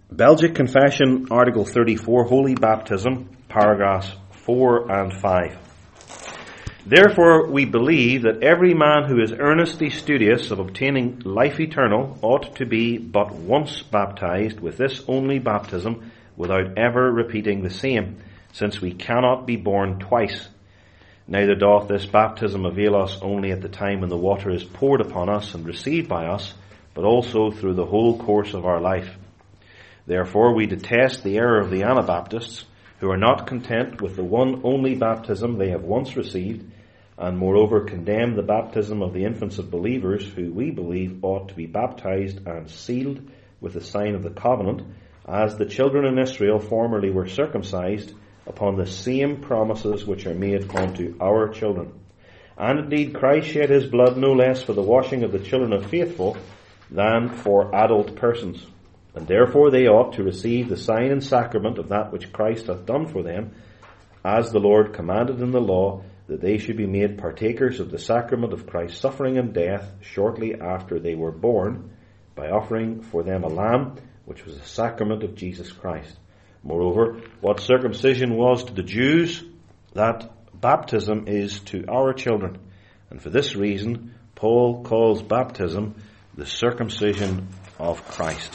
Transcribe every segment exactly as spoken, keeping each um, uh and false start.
Belgic Confession, Article thirty-four, Holy Baptism, paragraphs four and five. Therefore we believe that every man who is earnestly studious of obtaining life eternal ought to be but once baptized with this only baptism, without ever repeating the same, since we cannot be born twice. Neither doth this baptism avail us only at the time when the water is poured upon us and received by us, but also through the whole course of our life. Therefore we detest the error of the Anabaptists, who are not content with the one only baptism they have once received, and moreover condemn the baptism of the infants of believers, who we believe ought to be baptized and sealed with the sign of the covenant, as the children in Israel formerly were circumcised upon the same promises which are made unto our children. And indeed Christ shed his blood no less for the washing of the children of faithful than for adult persons. And therefore they ought to receive the sign and sacrament of that which Christ hath done for them, as the Lord commanded in the law, that they should be made partakers of the sacrament of Christ's suffering and death shortly after they were born, by offering for them a lamb, which was the sacrament of Jesus Christ. Moreover, what circumcision was to the Jews, that baptism is to our children. And for this reason, Paul calls baptism the circumcision of Christ.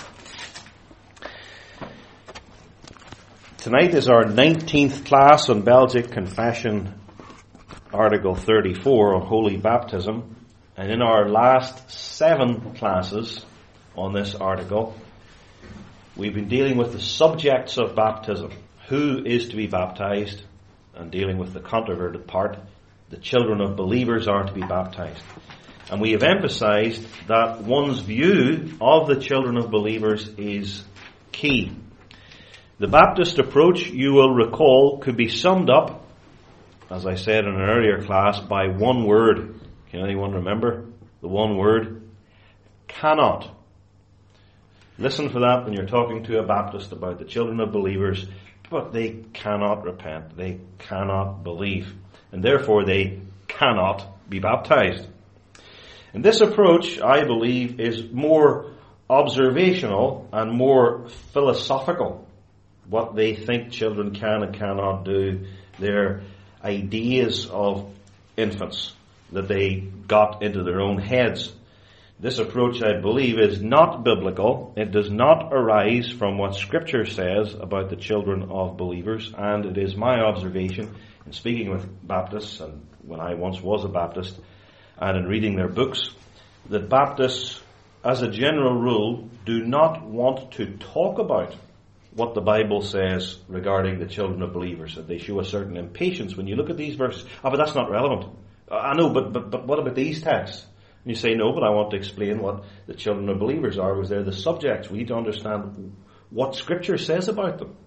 Tonight is our nineteenth class on Belgic Confession, Article thirty-four, on Holy Baptism. And in our last seven classes on this article, we've been dealing with the subjects of baptism. Who is to be baptized? And dealing with the controverted part, the children of believers are to be baptized. And we have emphasized that one's view of the children of believers is key. The Baptist approach, you will recall, could be summed up, as I said in an earlier class, by one word. Can anyone remember the one word? Cannot. Listen for that when you're talking to a Baptist about the children of believers, but they cannot repent. They cannot believe. And therefore they cannot be baptized. And this approach, I believe, is more observational and more philosophical. What they think children can and cannot do, their ideas of infants that they got into their own heads. This approach, I believe, is not biblical. It does not arise from what Scripture says about the children of believers, and it is my observation in speaking with Baptists, and when I once was a Baptist, and in reading their books, that Baptists, as a general rule, do not want to talk about what the Bible says regarding the children of believers. That they show a certain impatience when you look at these verses. Oh, but that's not relevant. I know, but, but, but what about these texts? And you say, no, but I want to explain what the children of believers are, because they're the subjects. We need to understand what Scripture says about them.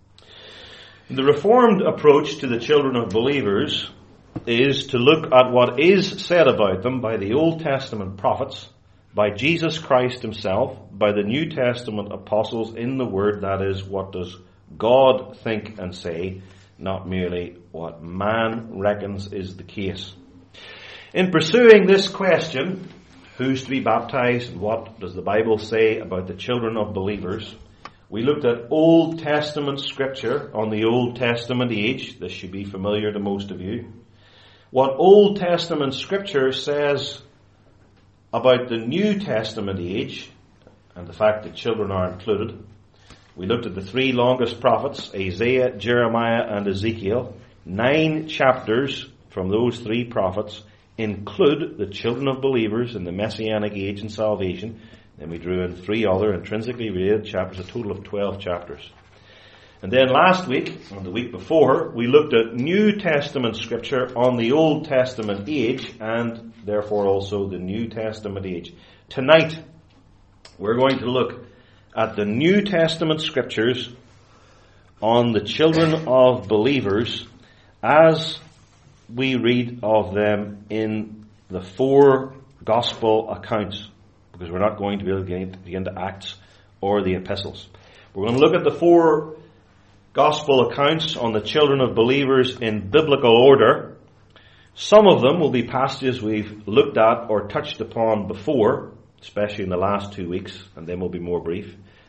The Reformed approach to the children of believers is to look at what is said about them by the Old Testament prophets, by Jesus Christ himself, by the New Testament apostles in the Word, that is, what does God think and say, not merely what man reckons is the case. In pursuing this question, who's to be baptized and what does the Bible say about the children of believers, we looked at Old Testament Scripture on the Old Testament age. This should be familiar to most of you. What Old Testament Scripture says about the New Testament age, and the fact that children are included. We looked at the three longest prophets, Isaiah, Jeremiah, and Ezekiel. Nine chapters from those three prophets include the children of believers in the Messianic age and salvation. Then we drew in three other intrinsically related chapters, a total of twelve chapters. And then last week, or the week before, we looked at New Testament Scripture on the Old Testament age, and therefore also the New Testament age. Tonight, we're going to look at the New Testament Scriptures on the children of believers as we read of them in the four Gospel accounts, because we're not going to be able to get into Acts or the epistles. We're going to look at the four Gospel accounts on the children of believers in biblical order. Some of them will be passages we've looked at or touched upon before, especially in the last two weeks, and then we'll be more brief.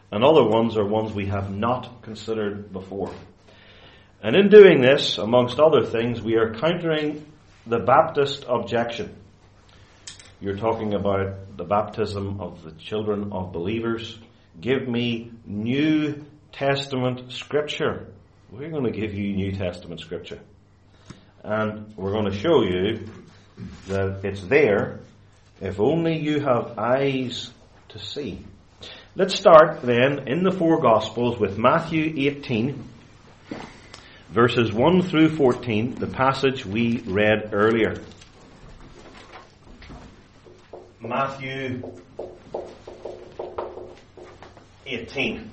and other ones are ones we have not considered before. And in doing this, amongst other things, we are countering the Baptist objection. You're talking about the baptism of the children of believers. Give me New Testament Scripture. We're going to give you New Testament Scripture. And we're going to show you that it's there if only you have eyes to see. Let's start then in the four Gospels with Matthew eighteen, verses one through fourteen, the passage we read earlier. Matthew eighteen.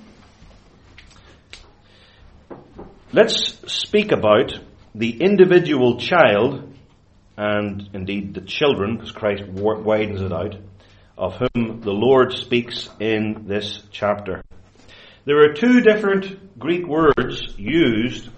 Let's speak about the individual child, and indeed the children, because Christ widens it out, of whom the Lord speaks in this chapter. There are two different Greek words used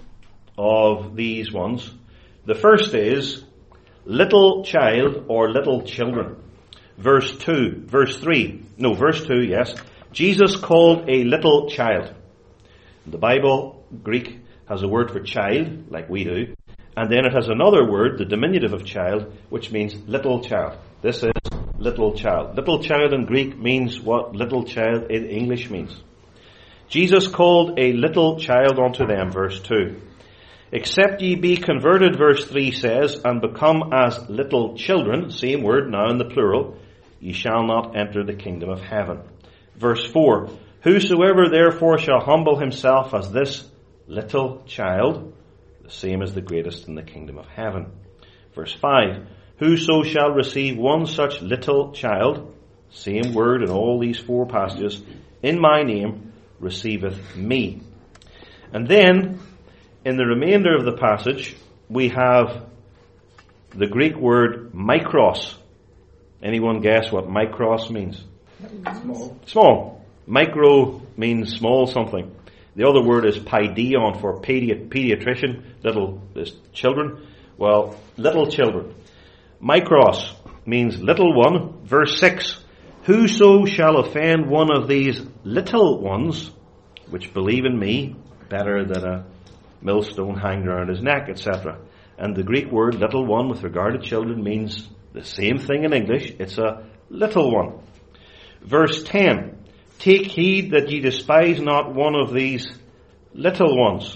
of these ones. The first is little child or little children. Verse two, verse three, no, verse two, yes. Jesus called a little child. The Bible, Greek, has a word for child, like we do, and then it has another word, the diminutive of child, which means little child. This is little child. Little child in Greek means what little child in English means. Jesus called a little child unto them, verse two. Except ye be converted, verse three says, and become as little children, same word now in the plural, ye shall not enter the kingdom of heaven. Verse four, whosoever therefore shall humble himself as this little child, the same as the greatest in the kingdom of heaven. Verse five, whoso shall receive one such little child, same word in all these four passages, in my name receiveth me. And then, in the remainder of the passage, we have the Greek word mikros. Anyone guess what mikros means? Small. Small. Micro means small something. The other word is paideon for pedi- pediatrician, little this children. Well, little children. Mikros means little one. Verse six, whoso shall offend one of these little ones, which believe in me, better than a millstone hanged around his neck, et cetera. And the Greek word little one with regard to children means the same thing in English. It's a little one. Verse ten, take heed that ye despise not one of these little ones.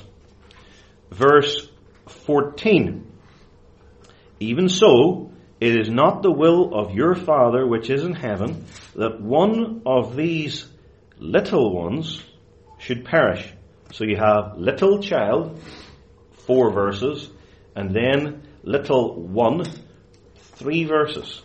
Verse fourteen, even so, it is not the will of your Father which is in heaven that one of these little ones should perish. So you have little child, four verses, and then little one, three verses.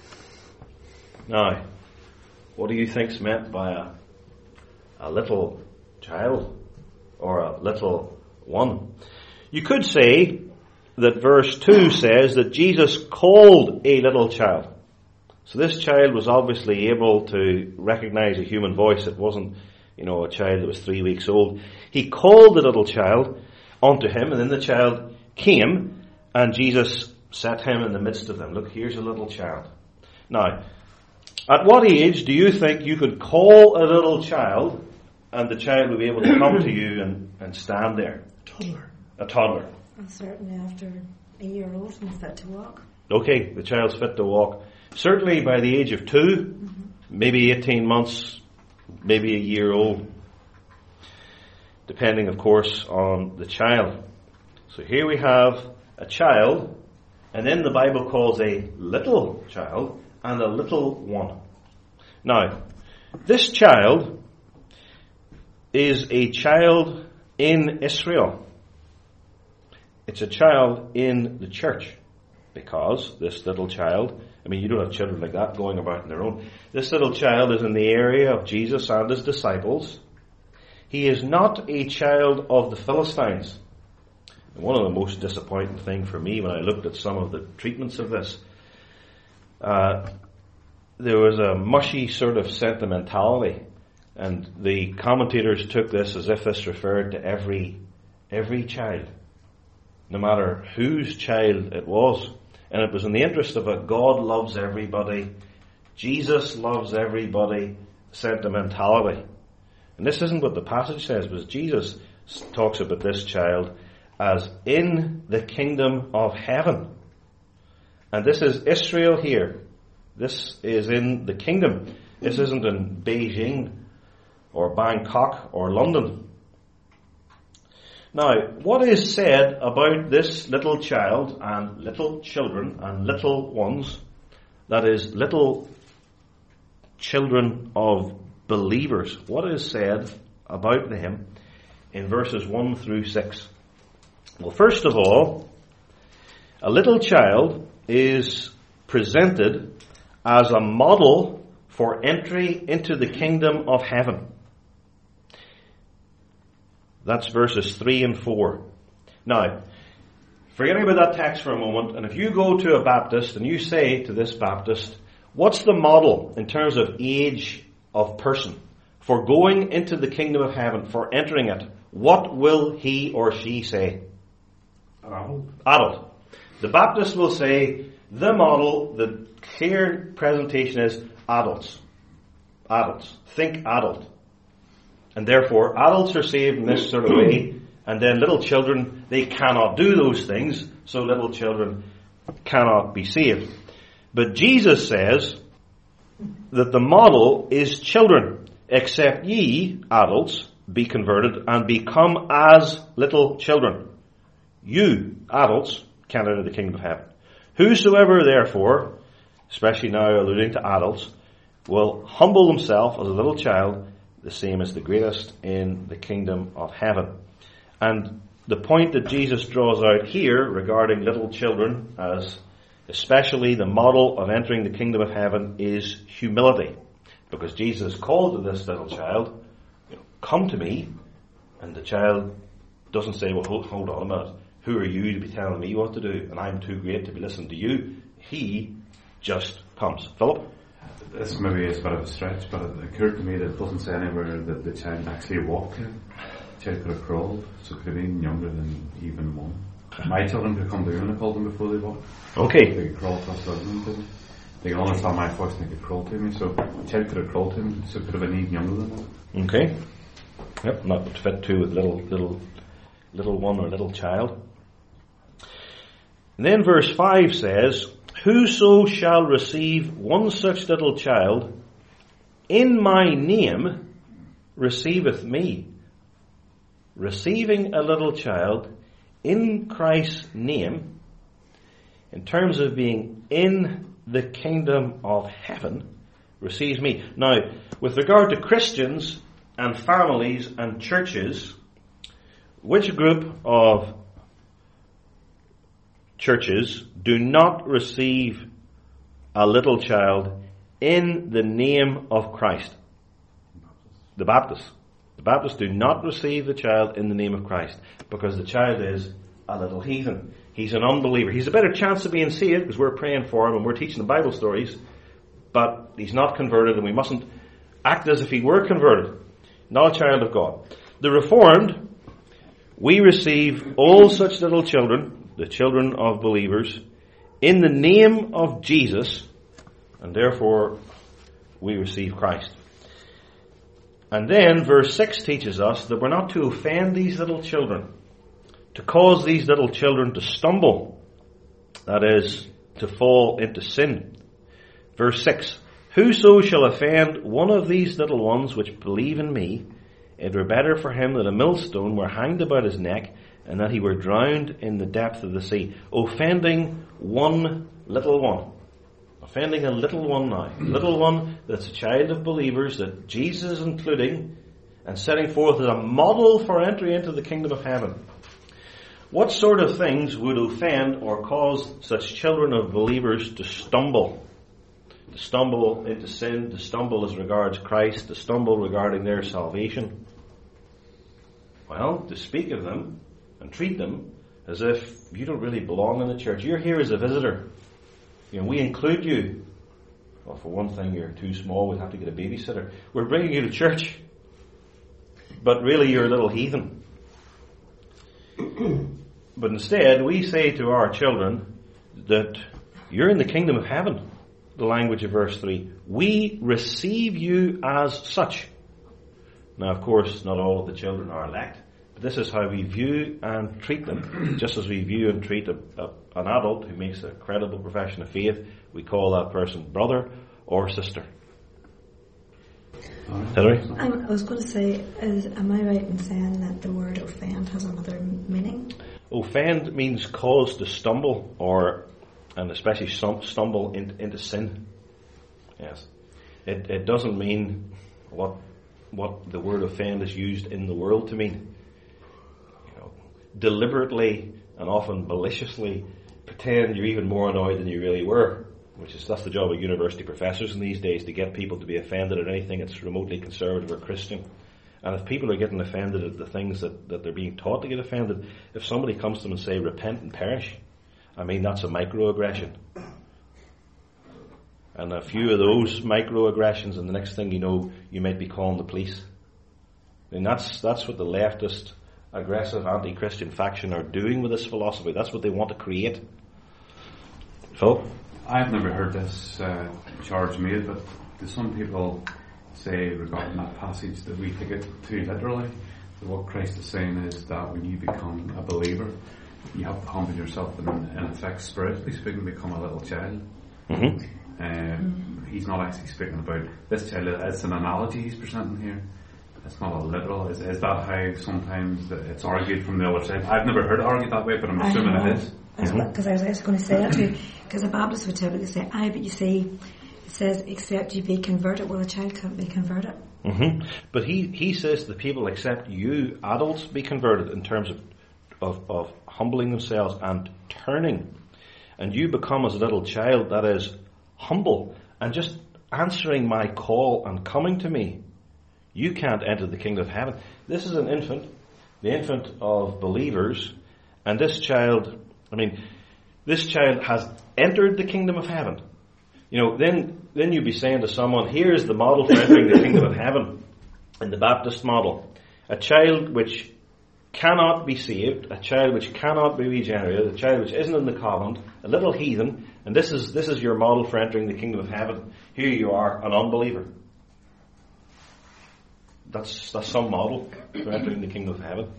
Now, what do you think's meant by a, a little child or a little one? You could say that verse two says that Jesus called a little child. So this child was obviously able to recognize a human voice. It wasn't, you know, a child that was three weeks old. He called the little child unto him, and then the child came, and Jesus set him in the midst of them. Look, here's a little child. Now, at what age do you think you could call a little child and the child would be able to come to you and, and stand there? Toddler. A toddler. And certainly after a year old and fit to walk. Okay, the child's fit to walk. Certainly by the age of two, mm-hmm. maybe eighteen months, maybe a year old. Depending, of course, on the child. So here we have a child, and then the Bible calls a little child and a little one. Now, this child is a child in Israel. It's a child in the church, because this little child, I mean, you don't have children like that going about on their own. This little child is in the area of Jesus and his disciples. He is not a child of the Philistines. And one of the most disappointing things for me when I looked at some of the treatments of this, uh, there was a mushy sort of sentimentality, and the commentators took this as if this referred to every every child, no matter whose child it was. And it was in the interest of it. God loves everybody. Jesus loves everybody. Sentimentality. And this isn't what the passage says, but Jesus talks about this child as in the kingdom of heaven. And this is Israel here. This is in the kingdom. This isn't in Beijing or Bangkok or London. Now, what is said about this little child and little children and little ones, that is, little children of believers, what is said about them in verses one through six? Well, first of all, a little child is presented as a model for entry into the kingdom of heaven. That's verses three and four. Now, forgetting about that text for a moment, and if you go to a Baptist and you say to this Baptist, what's the model in terms of age of person for going into the kingdom of heaven, for entering it? What will he or she say? Adult. Adult. The Baptist will say, the model, the clear presentation is adults. Adults. Think adult. And therefore, adults are saved in this sort of way, and then little children, they cannot do those things, so little children cannot be saved. But Jesus says that the model is children, except ye, adults, be converted and become as little children. You, adults, can enter the kingdom of heaven. Whosoever, therefore, especially now alluding to adults, will humble himself as a little child, the same as the greatest in the kingdom of heaven. And the point that Jesus draws out here regarding little children as especially the model of entering the kingdom of heaven is humility. Because Jesus called to this little child, you know, come to me, and the child doesn't say, well, hold, hold on a minute, who are you to be telling me what to do, and I'm too great to be listening to you. He just comes. Philip? This maybe is a bit of a stretch, but it occurred to me that it doesn't say anywhere that the child actually walked here. The child could have crawled, so it could have been younger than even one. My children could come to me when I called them before they walked. Okay. They could crawl across the living room to me. They could understand my voice and they could crawl to me, so the child could have crawled to me, so it could have been even younger than that. Okay. Yep, not would fit too with little, little, little one or little child. And then verse five says, whoso shall receive one such little child in my name receiveth me. Receiving a little child in Christ's name, in terms of being in the kingdom of heaven, receives me. Now, with regard to Christians and families and churches, which group of churches do not receive a little child in the name of Christ? The Baptists. The Baptists do not receive the child in the name of Christ because the child is a little heathen. He's an unbeliever. He's a better chance of being saved because we're praying for him and we're teaching the Bible stories, but he's not converted and we mustn't act as if he were converted. Not a child of God. The Reformed, we receive all such little children, the children of believers, in the name of Jesus, and therefore we receive Christ. And then verse six teaches us that we're not to offend these little children, to cause these little children to stumble, that is, to fall into sin. Verse six, whoso shall offend one of these little ones which believe in me, it were better for him that a millstone were hanged about his neck, and that he were drowned in the depth of the sea. Offending one little one. Offending a little one now. A little one that's a child of believers that Jesus is including and setting forth as a model for entry into the kingdom of heaven. What sort of things would offend or cause such children of believers to stumble? To stumble into sin, to stumble as regards Christ, to stumble regarding their salvation? Well, to speak of them and treat them as if you don't really belong in the church. You're here as a visitor. You know, we include you. Well, for one thing, you're too small. We'd have to get a babysitter. We're bringing you to church. But really, you're a little heathen. But instead, we say to our children that you're in the kingdom of heaven. The language of verse three. We receive you as such. Now, of course, not all of the children are elect, but this is how we view and treat them. Just as we view and treat a, a, an adult who makes a credible profession of faith, we call that person brother or sister. Hilary? Um, I was going to say, is, am I right in saying that the word offend has another meaning? Offend means cause to stumble, or, and especially stumble in, into sin. Yes. It, it doesn't mean what what the word offend is used in the world to mean. You know, deliberately and often maliciously pretend you're even more annoyed than you really were, which is that's the job of university professors in these days, to get people to be offended at anything that's remotely conservative or Christian. And if people are getting offended at the things that, that they're being taught to get offended, if somebody comes to them and say, repent and perish, I mean, that's a microaggression. And a few of those microaggressions, and the next thing you know, you might be calling the police. I mean, that's that's what the leftist, aggressive, anti-Christian faction are doing with this philosophy. That's what they want to create. Phil? I've never heard this uh, charge made, but do some people say regarding that passage that we take it too literally? That what Christ is saying is that when you become a believer, you have to humble yourself and, in effect, spiritually speaking, become a little child. Mm-hmm. Uh, he's not actually speaking about this child. It's an analogy he's presenting here. It's not a literal. Is, is that how sometimes it's argued from the other side? I've never heard it argued that way, but I'm assuming it is. Because mm-hmm. I was actually going to say that too. Because the Baptists would typically say, aye, but you see, it says, except you be converted. Well, a child can't be converted. Mm-hmm. But he, he says to the people, except you adults be converted, in terms of, of, of humbling themselves and turning. And you become as a little child, that is, humble, and just answering my call and coming to me. You can't enter the kingdom of heaven. This is an infant, the infant of believers, and this child, I mean, this child has entered the kingdom of heaven. You know, then then you'd be saying to someone, here's the model for entering the kingdom of heaven in the Baptist model. A child which cannot be saved, a child which cannot be regenerated, a child which isn't in the covenant, a little heathen, and this is this is your model for entering the kingdom of heaven. Here you are, an unbeliever. That's that's some model for entering the kingdom of heaven.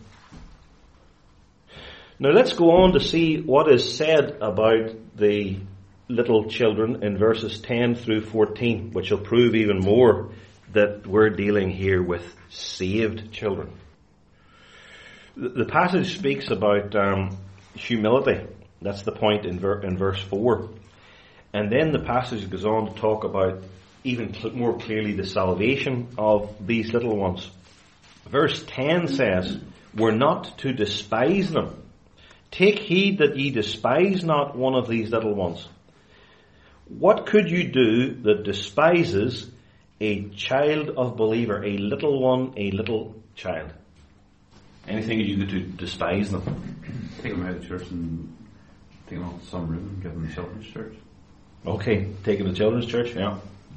Now let's go on to see what is said about the little children in verses ten through fourteen, which will prove even more that we're dealing here with saved children. The passage speaks about um, humility. That's the point in, ver- in verse four. And then the passage goes on to talk about even cl- more clearly the salvation of these little ones. Verse ten says, we're not to despise them. Take heed that ye despise not one of these little ones. What could you do that despises a child of believer, a little one, a little child? Anything you do to despise them? Take them out of church and take them off to some room and give them the children's church. Okay, take them to children's church, yeah.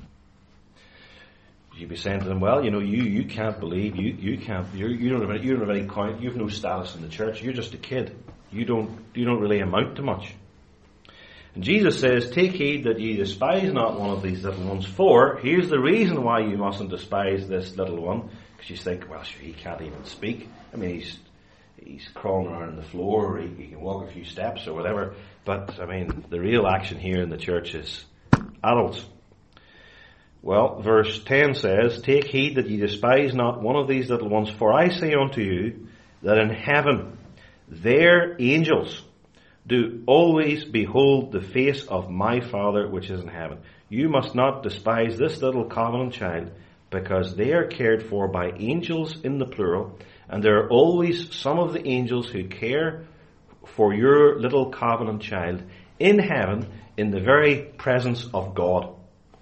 You'd be saying to them, well, you know, you, you can't believe, you, you can't, you're, you don't have any, you don't have any count, you have no status in the church, you're just a kid. You don't, you don't really amount to much. And Jesus says, take heed that ye despise not one of these little ones, for here's the reason why you mustn't despise this little one. Because you think, well, sure, he can't even speak. I mean, he's he's crawling around on the floor, or he, he can walk a few steps or whatever. But, I mean, the real action here in the church is adults. Well, verse ten says, take heed that ye despise not one of these little ones, for I say unto you that in heaven their angels do always behold the face of my Father which is in heaven. You must not despise this little covenant child, because they are cared for by angels in the plural, and there are always some of the angels who care for your little covenant child in heaven, in the very presence of God.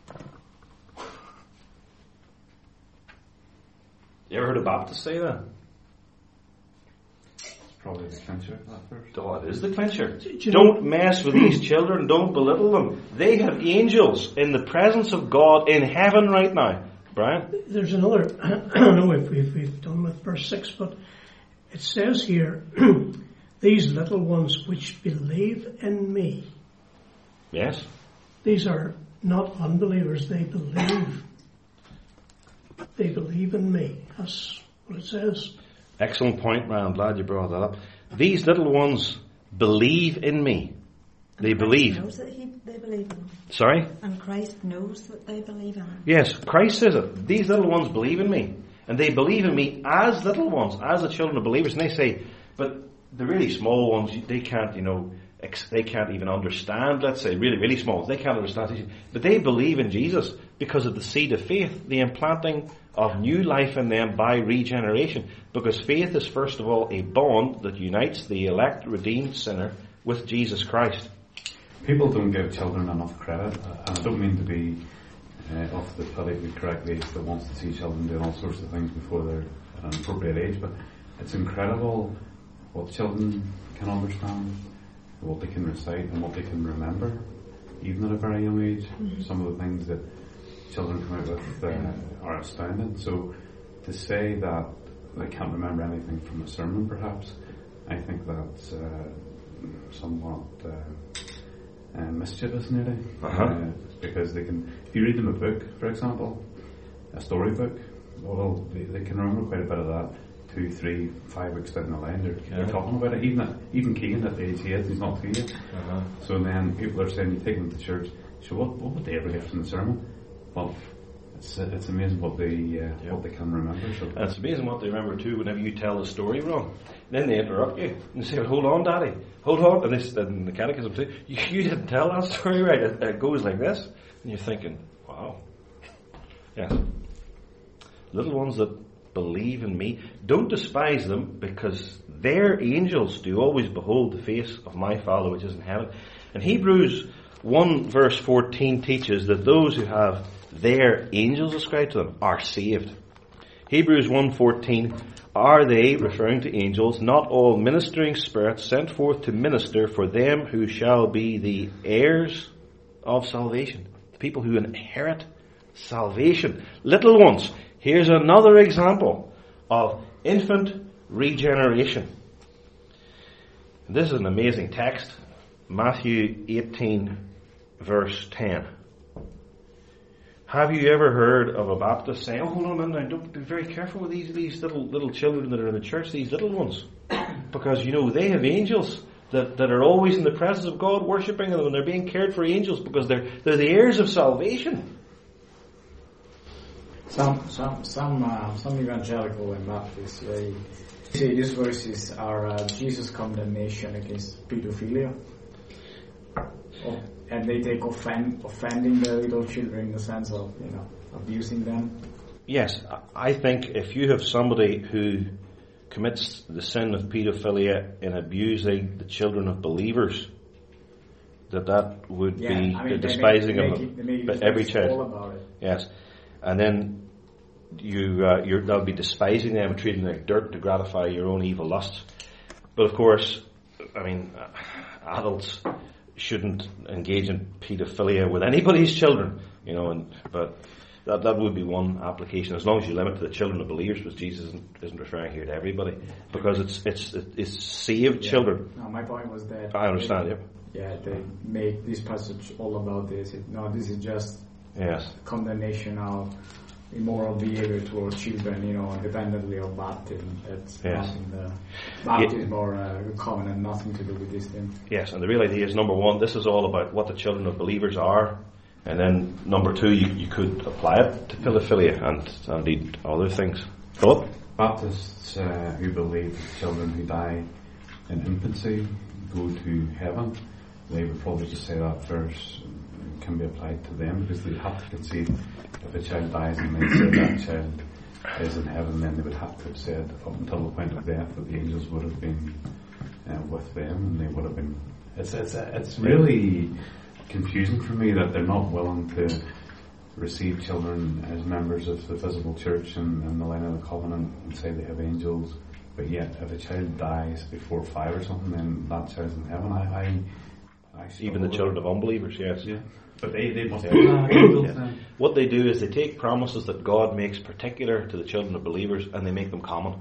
You ever heard a Baptist say that? Probably the clincher, that verse. Oh, it is the clincher. Do you Don't know, mess with these children. Don't belittle them. They have angels in the presence of God in heaven right now. Brian? there's another, I don't know if we've, we've done with verse six, but it says here, these little ones which believe in me. Yes. These are not unbelievers, they believe. they believe in me. That's what it says. Excellent point, man. I'm glad you brought that up. These little ones believe in me. They and believe. Christ knows that he, they believe in him. Sorry? And Christ knows that they believe in him. Yes, Christ says it. These little ones believe in me. And they believe in me as little ones, as the children of believers. And they say, but the really small ones, they can't, you know, ex- they can't even understand, let's say, really, really small ones. They can't understand. But they believe in Jesus because of the seed of faith, the implanting of new life in them by regeneration. Because faith is, first of all, a bond that unites the elect, redeemed sinner with Jesus Christ. People don't give children enough credit, and I don't mean to be uh, off the politically correct age that wants to see children doing all sorts of things before they're at an appropriate age, but it's incredible what children can understand, what they can recite, and what they can remember, even at a very young age. Mm-hmm. Some of the things that children come out with uh, are astounding. So to say that they can't remember anything from a sermon, perhaps, I think that's uh, somewhat uh, uh, mischievous, nearly. Uh-huh. Uh, because they can, if you read them a book, for example, a storybook, well, they, they can remember quite a bit of that. Two, three, five weeks down the line, they're, yeah. they're talking about it. Even at, even Keegan, at the age he is, he's not two yet. Uh-huh. So then people are saying, you take them to church. So what, what would they ever get from the sermon? Well, it's it's amazing what they uh, yeah. what they can remember. So. And it's amazing what they remember too. Whenever you tell the story wrong, then they interrupt you and they say, "Hold on, Daddy, hold on." And this, and the catechism too. You, you didn't tell that story right. It, it goes like this, and you're thinking, "Wow, yes." Little ones that believe in me, don't despise them, because their angels do always behold the face of my Father which is in heaven. And Hebrews one verse fourteen teaches that those who have their angels ascribed to them are saved. Hebrews one fourteen, are they, referring to angels, not all ministering spirits sent forth to minister for them who shall be the heirs of salvation? The people who inherit salvation. Little ones. Here's another example of infant regeneration. This is an amazing text. Matthew eighteen verse ten. Have you ever heard of a Baptist saying, oh, hold on a minute, don't be very careful with these, these little little children that are in the church, these little ones. Because, you know, they have angels that, that are always in the presence of God, worshipping them, and they're being cared for angels because they're they're the heirs of salvation. Some some some uh, some evangelical and Baptists, they say these verses are uh, Jesus' condemnation against pedophilia. Oh, and they take offend, offending the little children in the sense of, you know, abusing them. Yes, I think if you have somebody who commits the sin of pedophilia in abusing the children of believers, that that would yeah, be I mean, the despising make, of make it, but every child. About it. Yes, and then you uh, you're, that'll be despising them and treating them like dirt to gratify your own evil lusts. But of course, I mean, uh, adults shouldn't engage in pedophilia with anybody's children, you know. And but that that would be one application, as long as you limit to the children of believers, because Jesus isn't, isn't referring here to everybody, because it's it's it's saved yeah. children. No, my point was that I understand. They, yeah. Yeah, they make this passage all about this. It, no, this is just yes condemnation of immoral behavior towards children, you know, independently of baptism. That's yes. nothing. The baptism yeah. or uh, covenant, nothing to do with this thing. Yes, and the real idea is, number one, this is all about what the children of believers are, and then number two, you, you could apply it to pedophilia and indeed other things. Philip? Baptists uh, who believe that children who die in infancy go to heaven, they would probably just say that verse can be applied to them, because they have to concede if a child dies and they say that child is in heaven, then they would have to have said up until the point of death that the angels would have been uh, with them, and they would have been. It's it's it's really confusing for me that they're not willing to receive children as members of the visible church and, and the line of the covenant and say they have angels, but yet if a child dies before five or something, then that child's in heaven. I, I, I even the children of unbelievers, yes. Yeah. But they, they must have yeah. What they do is they take promises that God makes particular to the children of believers and they make them common.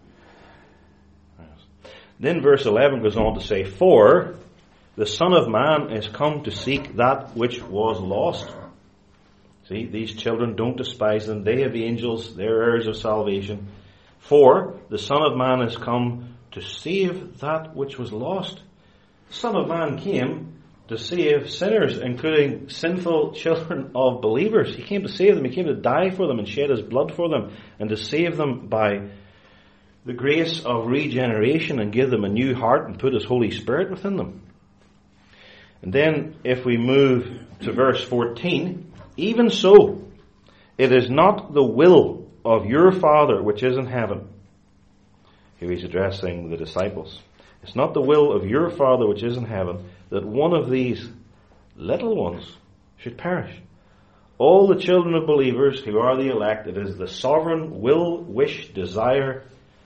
Yes. Then verse eleven goes on to say, for the Son of Man is come to seek that which was lost. See, these children, don't despise them. They have angels, they're heirs of salvation. For the Son of Man has come to save that which was lost. The Son of Man came to save sinners, including sinful children of believers. He came to save them. He came to die for them and shed his blood for them, and to save them by the grace of regeneration and give them a new heart and put his Holy Spirit within them. And then if we move to verse fourteen, even so, it is not the will of your Father which is in heaven. Here he's addressing the disciples. It's not the will of your Father which is in heaven that one of these little ones should perish. All the children of believers who are the elect, it is the sovereign will, wish, desire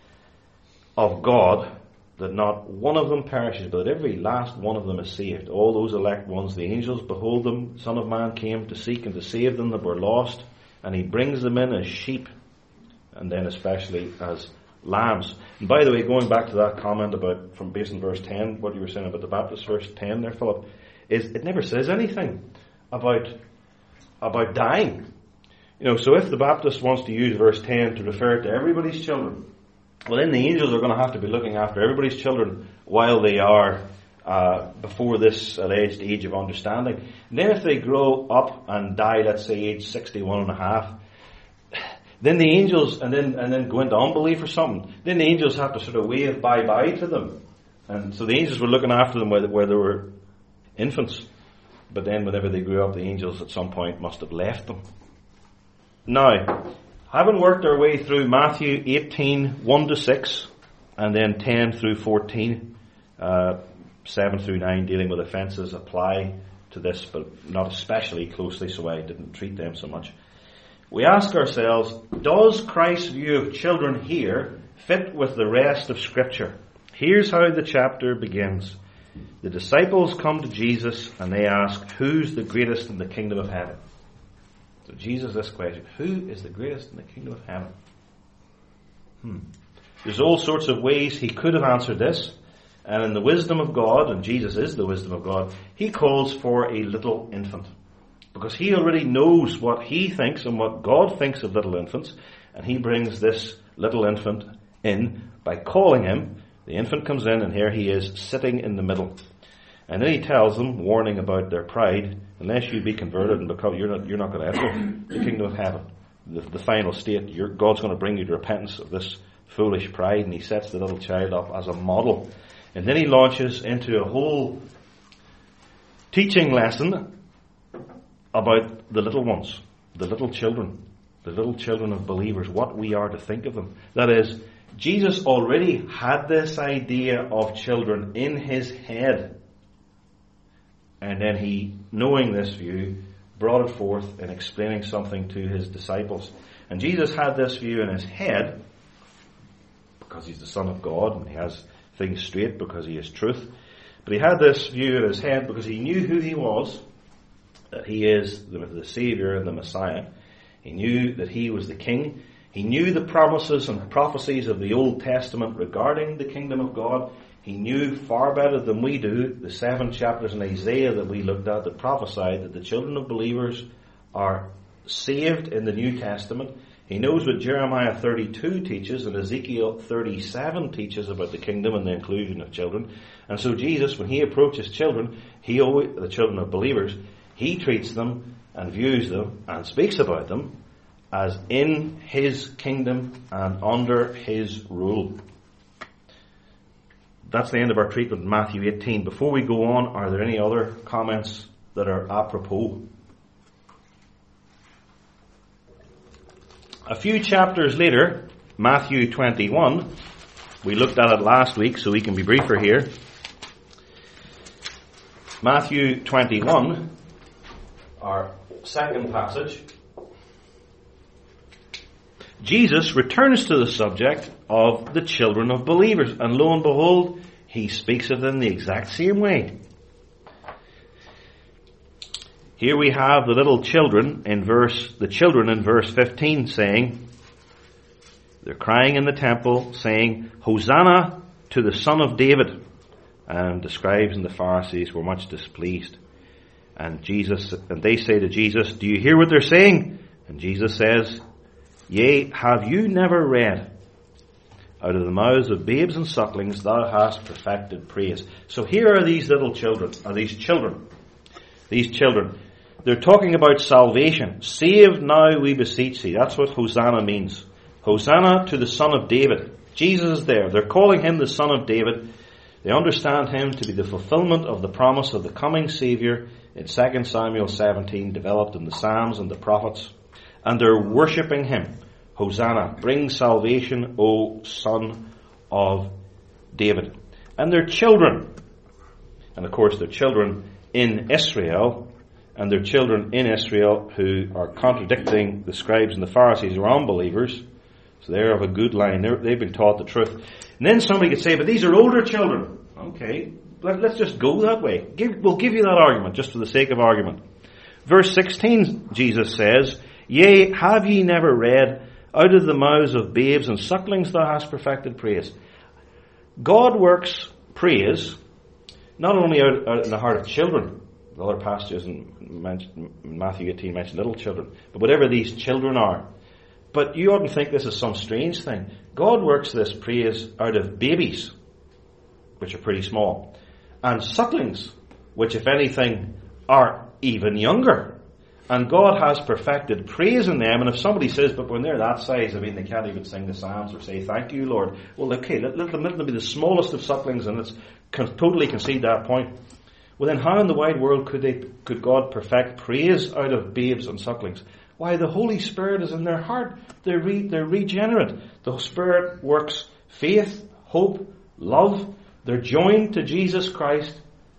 of God that not one of them perishes, but that every last one of them is saved. All those elect ones, the angels, behold them, Son of Man came to seek and to save them that were lost, and he brings them in as sheep, and then especially as lambs. And by the way, going back to that comment about, from based on verse ten, what you were saying about the Baptist, verse ten there, Philip, is it never says anything about about dying. You know, so if the Baptist wants to use verse ten to refer to everybody's children, well then the angels are going to have to be looking after everybody's children while they are uh, before this alleged age of understanding. And then if they grow up and die, let's say age sixty-one and a half, then the angels, and then and then go into unbelief or something, then the angels have to sort of wave bye-bye to them. And so the angels were looking after them where, where they were infants. But then whenever they grew up, the angels at some point must have left them. Now, having worked our way through Matthew eighteen, one to six, and then ten through fourteen, uh, seven through nine dealing with offences apply to this, but not especially closely, so I didn't treat them so much. We ask ourselves, does Christ's view of children here fit with the rest of Scripture? Here's how the chapter begins. The disciples come to Jesus and they ask, who's the greatest in the kingdom of heaven? So Jesus, this question, who is the greatest in the kingdom of heaven? Hmm. There's all sorts of ways he could have answered this. And in the wisdom of God, and Jesus is the wisdom of God, he calls for a little infant. Because he already knows what he thinks and what God thinks of little infants. And he brings this little infant in by calling him. The infant comes in and here he is sitting in the middle. And then he tells them, warning about their pride, unless you be converted and become, you're not, you're not going to enter the kingdom of heaven. The, the final state, your, God's going to bring you to repentance of this foolish pride. And he sets the little child up as a model. And then he launches into a whole teaching lesson about the little ones, the little children, the little children of believers, what we are to think of them. That is, Jesus already had this idea of children in his head. And then he, knowing this view, brought it forth in explaining something to his disciples. And Jesus had this view in his head because he's the Son of God and he has things straight because he is truth. But he had this view in his head because he knew who he was, that he is the, the Savior and the Messiah. He knew that he was the King. He knew the promises and prophecies of the Old Testament regarding the kingdom of God. He knew far better than we do the seven chapters in Isaiah that we looked at that prophesied that the children of believers are saved in the New Testament. He knows what Jeremiah thirty-two teaches and Ezekiel thirty-seven teaches about the kingdom and the inclusion of children. And so Jesus, when he approaches children, he always, the children of believers, he treats them and views them and speaks about them as in his kingdom and under his rule. That's the end of our treatment in Matthew eighteen. Before we go on, are there any other comments that are apropos? A few chapters later, Matthew twenty-one, we looked at it last week, so we can be briefer here. Matthew twenty-one, our second passage. Jesus returns to the subject of the children of believers, and lo and behold, he speaks of them the exact same way. Here we have the little children in verse, the children in verse fifteen saying, they're crying in the temple saying, Hosanna to the Son of David. And the scribes and the Pharisees were much displeased. And Jesus, and they say to Jesus, do you hear what they're saying? And Jesus says, yea, have you never read, out of the mouths of babes and sucklings thou hast perfected praise. So here are these little children, are these children, these children. They're talking about salvation. Save now, we beseech thee. That's what Hosanna means. Hosanna to the Son of David. Jesus is there. They're calling him the Son of David. They understand him to be the fulfillment of the promise of the coming Saviour in Second Samuel seventeen, developed in the Psalms and the prophets. And they're worshipping him. Hosanna, bring salvation, O Son of David. And they're children. And of course, they're children in Israel. And they're children in Israel who are contradicting the scribes and the Pharisees who are unbelievers. So they're of a good line. They're, they've been taught the truth. And then somebody could say, but these are older children. Okay, let, let's just go that way. Give, we'll give you that argument, just for the sake of argument. Verse sixteen, Jesus says, yea, have ye never read, out of the mouths of babes and sucklings thou hast perfected praise. God works praise not only out, out in the heart of children. The other passages in Matthew eighteen mention little children. But whatever these children are. But you oughtn't think this is some strange thing. God works this praise out of babies, which are pretty small, and sucklings, which, if anything, are even younger. And God has perfected praise in them. And if somebody says, but when they're that size, I mean, they can't even sing the Psalms or say, thank you, Lord. Well, okay, let, let, them, let them be the smallest of sucklings, and let's con- totally concede that point. Well, then how in the wide world could they, could God perfect praise out of babes and sucklings? Why, the Holy Spirit is in their heart. They're, re, they're regenerate. The Spirit works faith, hope, love. They're joined to Jesus Christ.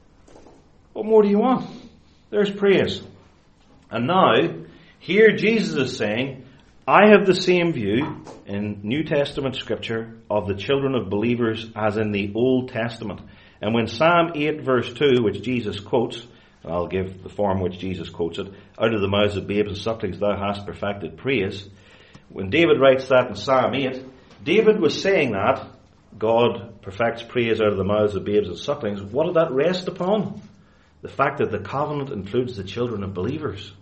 What more do you want? There's praise. And now, here Jesus is saying, I have the same view in New Testament Scripture of the children of believers as in the Old Testament. And when Psalm eight verse two, which Jesus quotes, and I'll give the form which Jesus quotes it, out of the mouths of babes and sucklings thou hast perfected praise. When David writes that in Psalm eight, David was saying that God perfects praise out of the mouths of babes and sucklings. What did that rest upon? The fact that the covenant includes the children of believers.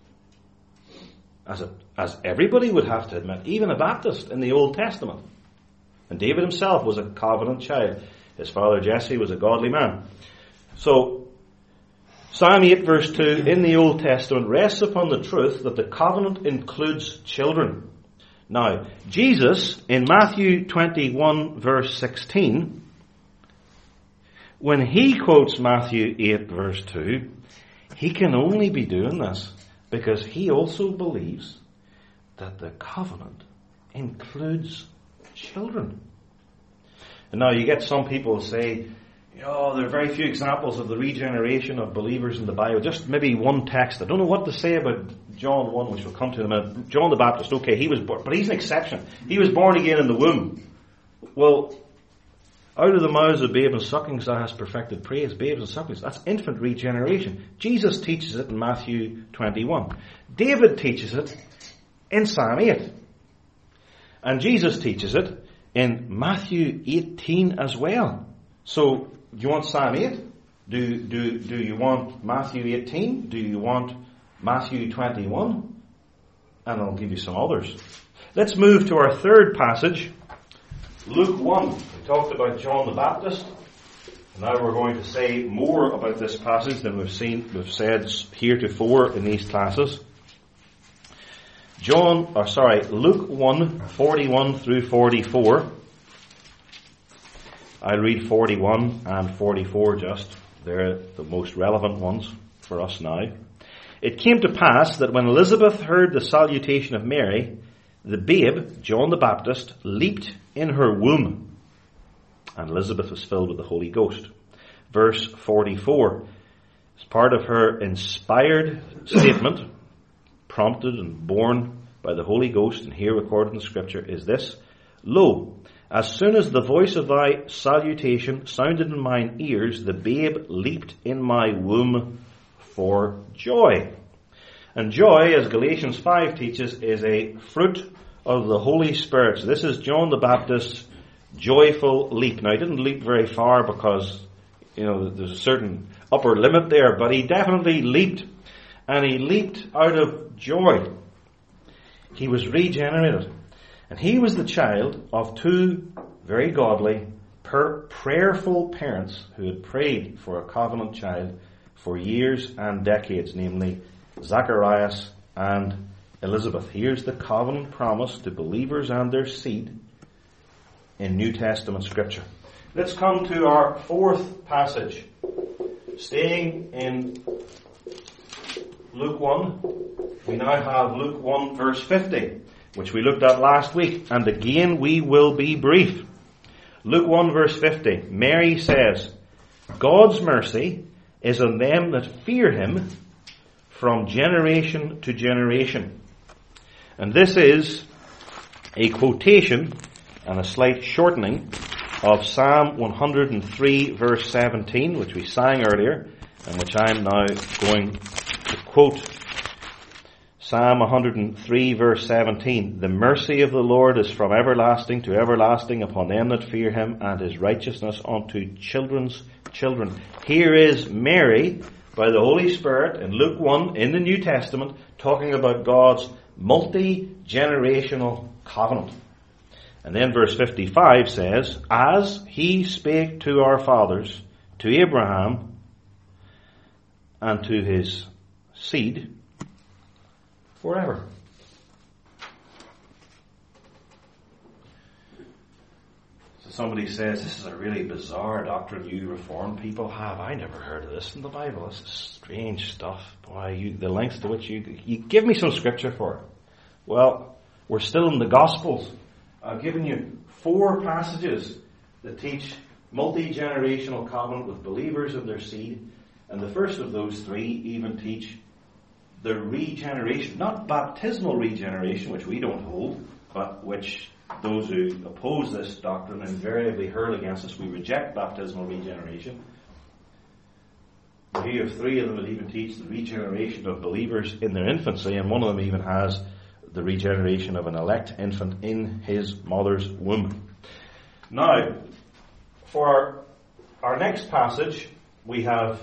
As, a, as everybody would have to admit, even a Baptist in the Old Testament. And David himself was a covenant child. His father Jesse was a godly man. So, Psalm eight verse two in the Old Testament rests upon the truth that the covenant includes children. Now, Jesus, in Matthew twenty-one verse sixteen, when he quotes Matthew eight verse two, he can only be doing this because he also believes that the covenant includes children. And now you get some people say, oh, there are very few examples of the regeneration of believers in the Bible. Just maybe one text. I don't know what to say about John one, which we'll come to in a minute. John the Baptist, okay, he was born, but he's an exception. He was born again in the womb. Well, out of the mouths of babes and sucklings thou hast perfected praise. Babes and sucklings, that's infant regeneration. Jesus teaches it in Matthew twenty-one. David teaches it in Psalm eight. And Jesus teaches it in Matthew eighteen as well. So, do you want Psalm eight? Do, do, do you want Matthew eighteen? Do you want Matthew twenty-one? And I'll give you some others. Let's move to our third passage, Luke one. We talked about John the Baptist. Now we're going to say more about this passage than we've seen, we've said heretofore in these classes. John, or sorry, Luke one, forty-one through forty-four. I'll read forty-one and forty-four just. They're the most relevant ones for us now. It came to pass that when Elizabeth heard the salutation of Mary, the babe, John the Baptist, leaped in her womb. And Elizabeth was filled with the Holy Ghost. Verse forty-four. As part of her inspired statement, prompted and born by the Holy Ghost, and here recorded in the Scripture, is this: Lo, as soon as the voice of thy salutation sounded in mine ears, the babe leaped in my womb for joy. And joy, as Galatians five teaches, is a fruit of the Holy Spirit. So this is John the Baptist's joyful leap. Now, he didn't leap very far because you know, there's a certain upper limit there, but he definitely leaped. And he leaped out of joy. He was regenerated. And he was the child of two very godly, per- prayerful parents who had prayed for a covenant child for years and decades, namely Zacharias and Elizabeth. Here's the covenant promise to believers and their seed in New Testament Scripture. Let's come to our fourth passage. Staying in Luke one, we now have Luke one verse fifty, which we looked at last week, and again we will be brief. Luke one verse fifty, Mary says, God's mercy is on them that fear him from generation to generation. And this is a quotation and a slight shortening of Psalm one hundred three verse seventeen, which we sang earlier, and which I'm now going to quote. Psalm one hundred three verse seventeen, the mercy of the Lord is from everlasting to everlasting upon them that fear him, and his righteousness unto children's children. Here is Mary, by the Holy Spirit, in Luke one, in the New Testament, talking about God's multi-generational covenant. And then verse fifty-five says, as he spake to our fathers, to Abraham, and to his seed, forever. So somebody says, this is a really bizarre doctrine you Reformed people have. I never heard of this in the Bible. This is strange stuff. Boy, you, the lengths to which you, you give me some scripture for it. Well, we're still in the Gospels. I've given you four passages that teach multi-generational covenant with believers and their seed. And the first of those three even teach the regeneration, not baptismal regeneration, which we don't hold, but which those who oppose this doctrine invariably hurl against us. We reject baptismal regeneration. We have three of them that even teach the regeneration of believers in their infancy, and one of them even has the regeneration of an elect infant in his mother's womb. Now, for our next passage, we have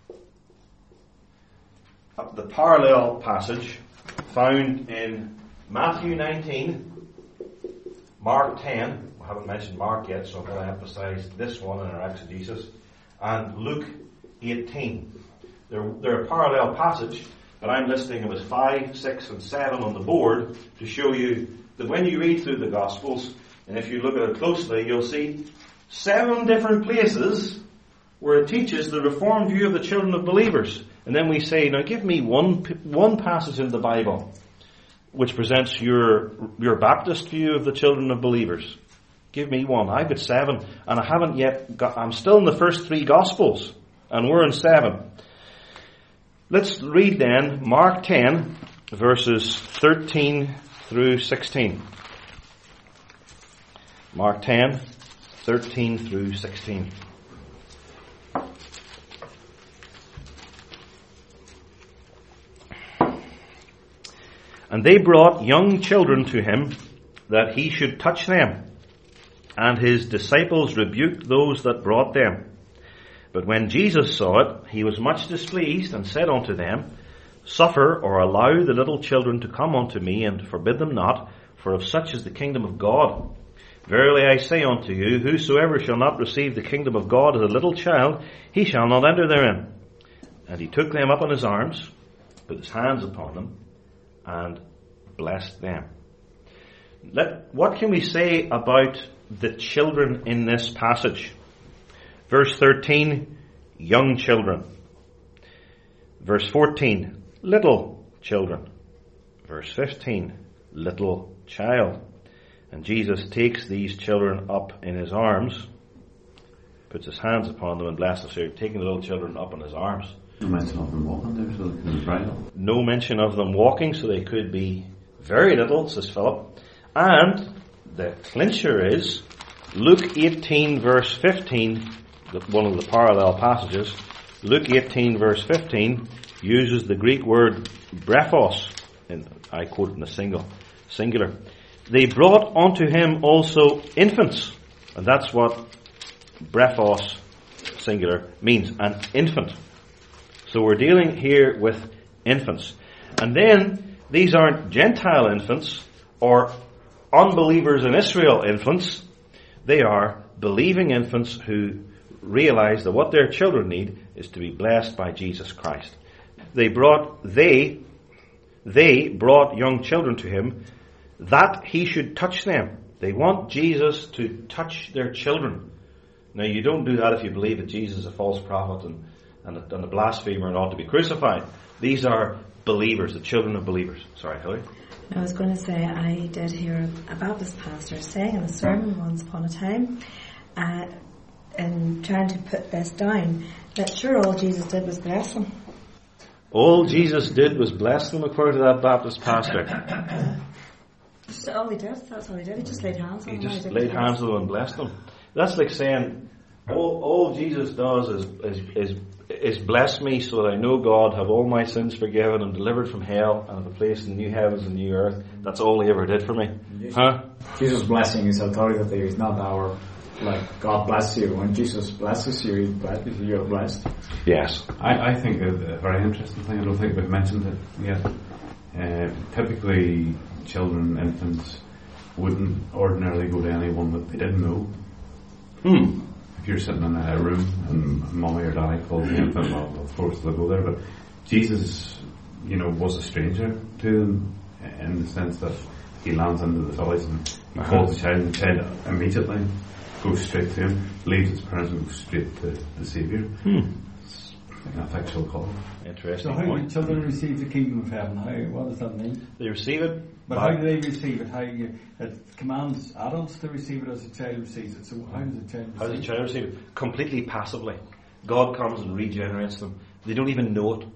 the parallel passage found in Matthew nineteen, Mark ten, we haven't mentioned Mark yet, so I'm going to emphasize this one in our exegesis, and Luke eighteen. They're, they're a parallel passage, but I'm listing them as five, six, and seven on the board to show you that when you read through the Gospels, and if you look at it closely, you'll see seven different places where it teaches the Reformed view of the children of believers. And then we say, now give me one one passage in the Bible which presents your your Baptist view of the children of believers. Give me one. I've got seven, and I haven't yet got, I'm still in the first three Gospels, and we're in seven. Let's read then Mark ten, verses thirteen through sixteen. Mark ten, thirteen through sixteen. And they brought young children to him, that he should touch them. And his disciples rebuked those that brought them. But when Jesus saw it, he was much displeased, and said unto them, Suffer or allow the little children to come unto me, and forbid them not, for of such is the kingdom of God. Verily I say unto you, whosoever shall not receive the kingdom of God as a little child, he shall not enter therein. And he took them up in his arms, put his hands upon them, and blessed them. Let, what can we say about the children in this passage? Verse thirteen, young children. Verse fourteen, little children. Verse fifteen, little child. And Jesus takes these children up in his arms, puts his hands upon them and blesses them. So you're taking the little children up in his arms. No mention of them walking there, so they could be bridle. No mention of them walking, so they could be very little, says Philip. And the clincher is Luke eighteen verse fifteen, one of the parallel passages. Luke eighteen verse fifteen uses the Greek word brephos, and I quote it in a single, singular. They brought unto him also infants, and that's what brephos singular, means an infant. So we're dealing here with infants. And then, these aren't Gentile infants or unbelievers in Israel infants. They are believing infants who realize that what their children need is to be blessed by Jesus Christ. They brought, they, they brought young children to him that he should touch them. They want Jesus to touch their children. Now, you don't do that if you believe that Jesus is a false prophet and, and, a, and a blasphemer and ought to be crucified. These are believers, the children of believers. Sorry, Hilary. I was going to say, I did hear a Baptist pastor saying in a sermon once upon a time, uh, in trying to put this down, that sure all Jesus did was bless them. All Jesus did was bless them, according to that Baptist pastor. That's all he did. That's all he did. He just laid hands on He them. just laid hands on them and blessed them. That's like saying, all, all Jesus does is, is, is, is bless me so that I know God, have all my sins forgiven and delivered from hell and have a place in new heavens and new earth. That's all he ever did for me. Huh? Jesus' blessing is authoritative. It's not our, like, God bless you. When Jesus blesses you, he blesses you, you're blessed. Yes. I, I think a, a very interesting thing, I don't think we've mentioned it yet. Uh, typically, children, infants, wouldn't ordinarily go to anyone that they didn't know. Hmm. If you're sitting in a room and mommy or daddy calls the infant, well, of course they'll go there. But Jesus, you know, was a stranger to them in the sense that he lands into the village and he uh-huh. calls the child, and the child immediately goes straight to him, leaves his parents and goes straight to the Saviour. Hmm. It's an effectual call. Interesting. So how point. do children receive the kingdom of heaven? How? What does that mean? They receive it. But how do they receive it? How you, it commands adults to receive it as a child receives it. So how does a child receive it? How does a child receive it? Completely passively. God comes and regenerates them. They don't even know it.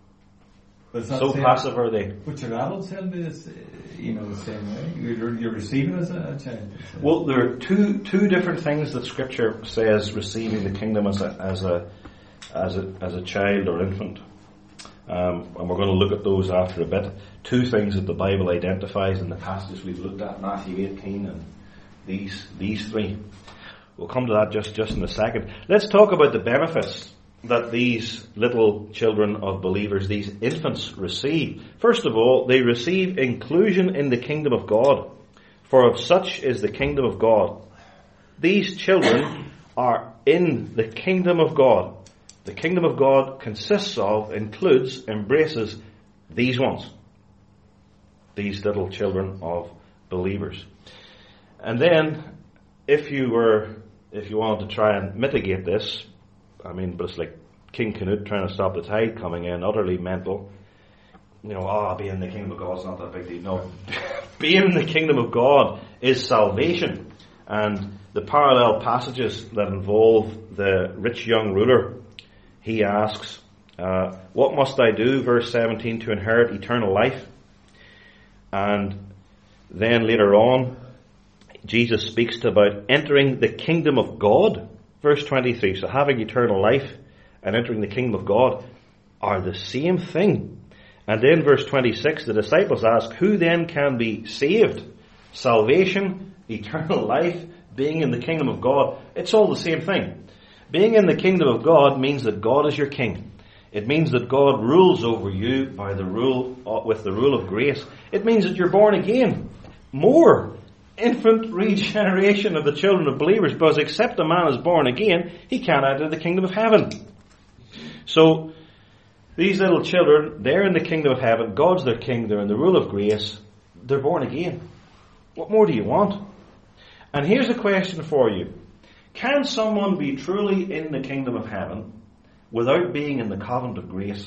So passive are they. But your adults in this, you know, the same way. You're, you're receiving it as a, a child. Well, there are two two different things that Scripture says receiving the kingdom as a as a as a as a child or infant. Um, and we're going to look at those after a bit. Two things that the Bible identifies in the passages we've looked at, Matthew eighteen and these these three. We'll come to that just, just in a second. Let's talk about the benefits that these little children of believers, these infants, receive. First of all, they receive inclusion in the kingdom of God. For of such is the kingdom of God. These children are in the kingdom of God. The kingdom of God consists of, includes, embraces these ones. These little children of believers. And then, if you were, if you wanted to try and mitigate this, I mean, but it's like King Canute trying to stop the tide coming in, utterly mental. You know, ah, oh, being in the kingdom of God is not that big deal. No, being in the kingdom of God is salvation. And the parallel passages that involve the rich young ruler, he asks, uh, what must I do, verse seventeen, to inherit eternal life? And then later on, Jesus speaks to about entering the kingdom of God. Verse twenty-three, so having eternal life and entering the kingdom of God are the same thing. And then verse twenty-six, the disciples ask, who then can be saved? Salvation, eternal life, being in the kingdom of God, it's all the same thing. Being in the kingdom of God means that God is your king. It means that God rules over you by the rule, with the rule of grace. It means that you're born again. More infant regeneration of the children of believers, because except a man is born again, he can't enter the kingdom of heaven. So, these little children, they're in the kingdom of heaven, God's their king, they're in the rule of grace, they're born again. What more do you want? And here's a question for you. Can someone be truly in the kingdom of heaven without being in the covenant of grace?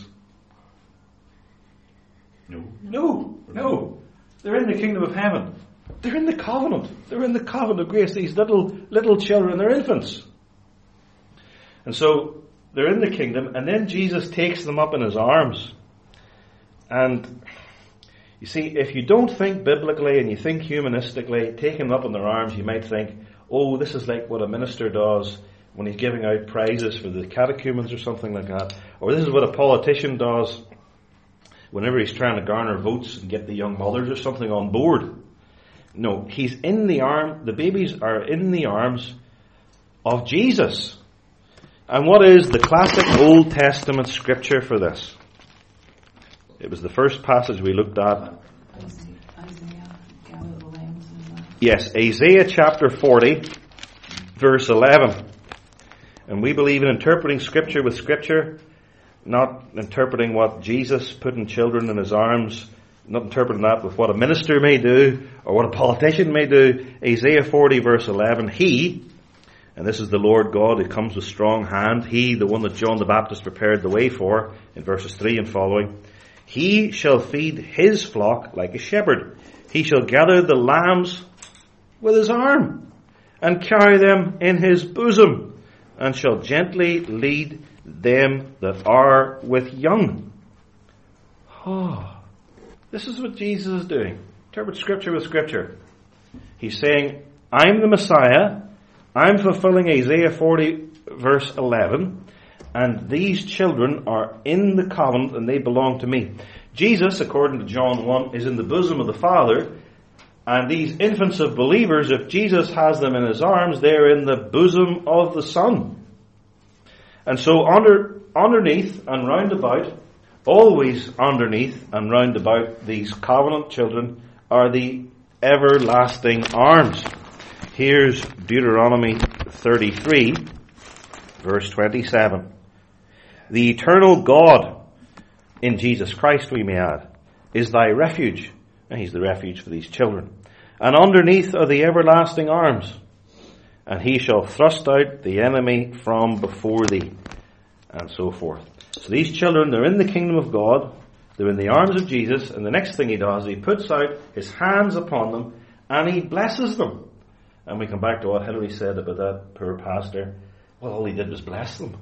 No. No, no. They're in the kingdom of heaven. They're in the covenant. They're in the covenant of grace. These little little children, they're infants. And so they're in the kingdom, and then Jesus takes them up in his arms. And you see, if you don't think biblically and you think humanistically, taking them up in their arms, you might think, oh, this is like what a minister does when he's giving out prizes for the catechumens or something like that. Or this is what a politician does whenever he's trying to garner votes and get the young mothers or something on board. No, he's in the arm, the babies are in the arms of Jesus. And what is the classic Old Testament scripture for this? It was the first passage we looked at. Isaiah, gather the lambs and the... Yes, Isaiah chapter forty, verse eleven. And we believe in interpreting scripture with scripture, not interpreting what Jesus put in children in his arms, not interpreting that with what a minister may do or what a politician may do. Isaiah forty, verse eleven, He, and this is the Lord God who comes with strong hand, He, the one that John the Baptist prepared the way for, in verses three and following, He shall feed His flock like a shepherd. He shall gather the lambs with His arm and carry them in His bosom, and shall gently lead them that are with young. Oh, this is what Jesus is doing. Interpret scripture with scripture. He's saying, I'm the Messiah. I'm fulfilling Isaiah forty verse eleven. And these children are in the covenant and they belong to me. Jesus, according to John one, is in the bosom of the Father. And these infants of believers, if Jesus has them in His arms, they're in the bosom of the Son. And so under, underneath and round about, always underneath and round about these covenant children are the everlasting arms. Here's Deuteronomy thirty-three, verse twenty-seven. The eternal God, in Jesus Christ we may add, is thy refuge. And He's the refuge for these children. And underneath are the everlasting arms. And He shall thrust out the enemy from before thee. And so forth. So these children, they're in the kingdom of God. They're in the arms of Jesus. And the next thing He does, He puts out His hands upon them and He blesses them. And we come back to what Hillary said about that poor pastor. Well, all he did was bless them.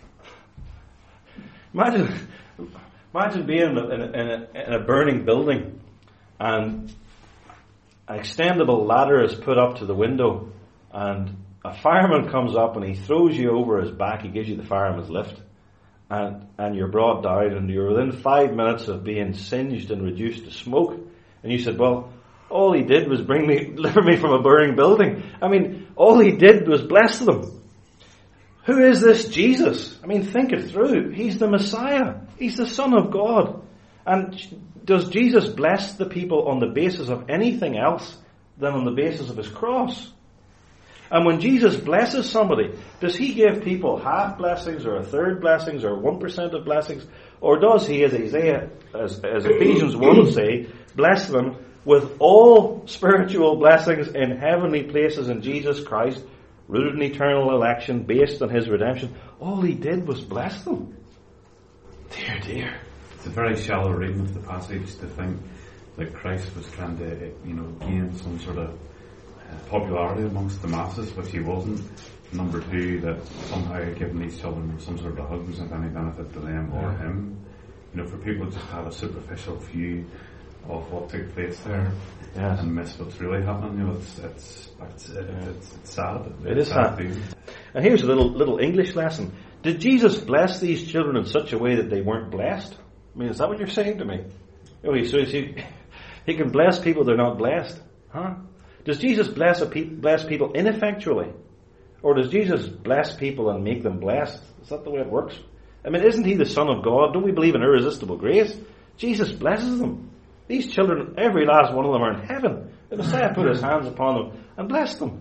Imagine, imagine being in a, in, a, in, a, in a burning building and an extendable ladder is put up to the window and a fireman comes up and he throws you over his back. He gives you the fireman's lift and, and you're brought down and you're within five minutes of being singed and reduced to smoke. And you said, well, all he did was bring me, deliver me from a burning building. I mean, all he did was bless them. Who is this Jesus? I mean, think it through. He's the Messiah. He's the Son of God. And does Jesus bless the people on the basis of anything else than on the basis of His cross? And when Jesus blesses somebody, does He give people half blessings or a third blessings or one percent of blessings? Or does He, as Isaiah, as, as Ephesians one would say, bless them with all spiritual blessings in heavenly places in Jesus Christ, rooted in eternal election, based on His redemption? All He did was bless them. Dear, dear. It's a very shallow reading of the passage to think that Christ was trying to, you know, gain some sort of uh, popularity amongst the masses, which He wasn't. Number two, that somehow giving these children some sort of hug wasn't any benefit to them or Him. You know, for people just to have a superficial view of what took place there, yes, and miss what's really happening. You know, it's it's it's, it's, it's sad. It's it is sad. sad. And here's a little little English lesson. Did Jesus bless these children in such a way that they weren't blessed? I mean, is that what you're saying to me? Oh, he, so he, he can bless people they're not blessed, huh? Does Jesus bless a pe- bless people ineffectually, or does Jesus bless people and make them blessed? Is that the way it works? I mean, isn't He the Son of God? Don't we believe in irresistible grace? Jesus blesses them. These children, every last one of them, are in heaven. The Messiah put His hands upon them and blessed them.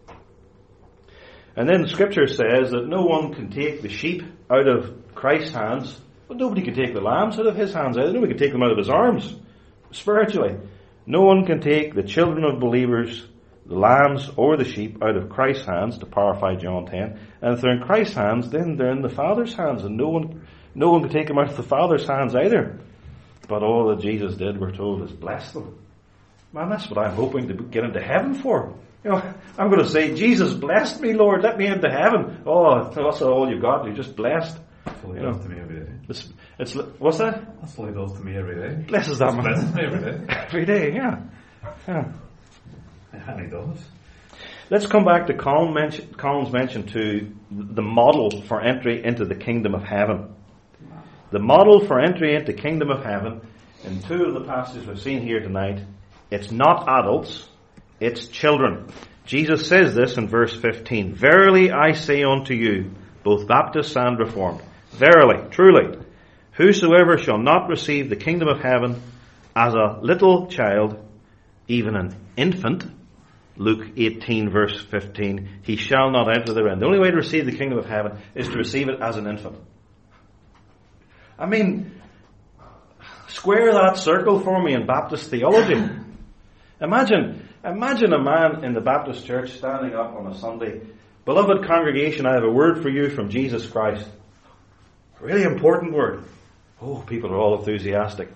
And then the Scripture says that no one can take the sheep out of Christ's hands, but nobody can take the lambs out of His hands either. Nobody can take them out of His arms, spiritually. No one can take the children of believers, the lambs or the sheep, out of Christ's hands, to paraphrase John ten. And if they're in Christ's hands, then they're in the Father's hands, and no one, no one can take them out of the Father's hands either. But all that Jesus did, we're told, is bless them. Man, that's what I'm hoping to get into heaven for. You know, I'm going to say, Jesus, blessed me, Lord, let me into heaven. Oh, that's all you've got. You're just blessed. That's all He you does know, to me every day. It's, it's, what's that? That's all He does to me every day. Blesses that man. Blesses me every day. Every day, yeah. yeah. And He does. Let's come back to Colin mention, Colin's mention to the model for entry into the kingdom of heaven. The model for entry into the kingdom of heaven, in two of the passages we've seen here tonight, it's not adults, it's children. Jesus says this in verse fifteen. Verily I say unto you, both Baptists and Reformed. Verily, truly, whosoever shall not receive the kingdom of heaven as a little child, even an infant, Luke eighteen verse fifteen, he shall not enter therein. The only way to receive the kingdom of heaven is to receive it as an infant. I mean, square that circle for me in Baptist theology. Imagine, imagine a man in the Baptist church standing up on a Sunday. Beloved congregation, I have a word for you from Jesus Christ. Really important word. Oh, people are all enthusiastic.